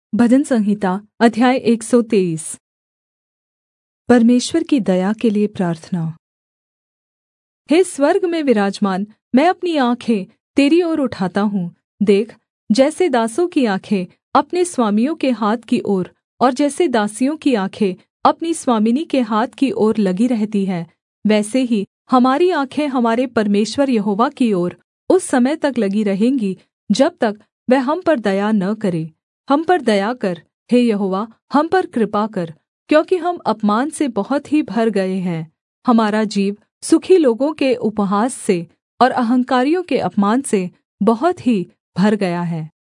भजन संहिता अध्याय 123। परमेश्वर की दया के लिये प्रार्थना। हे स्वर्ग में विराजमान, मैं अपनी आँखें तेरी ओर उठाता हूँ। देख, जैसे दासों की आँखें अपने स्वामियों के हाथ की ओर और जैसे दासियों की आँखें अपनी स्वामिनी के हाथ की ओर लगी रहती है, वैसे ही हमारी आँखें हमारे परमेश्वर यहोवा की ओर उस समय तक लगी रहेंगी जब तक वह हम पर दया न करे। हम पर दया कर, हे यहोवा, हम पर कृपा कर, क्योंकि हम अपमान से बहुत ही भर गए हैं। हमारा जीव सुखी लोगों के उपहास से और अहंकारियों के अपमान से बहुत ही भर गया है।